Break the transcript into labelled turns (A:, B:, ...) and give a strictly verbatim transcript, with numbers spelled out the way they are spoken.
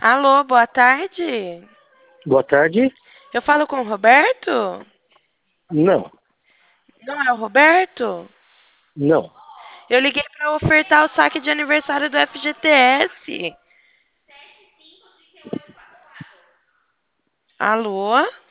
A: Alô, boa tarde.
B: Boa tarde.
A: Eu falo com o Roberto?
B: Não,
A: Não é o Roberto?
B: não.
A: Eu liguei para ofertar o saque de aniversário do F G T S. Alô?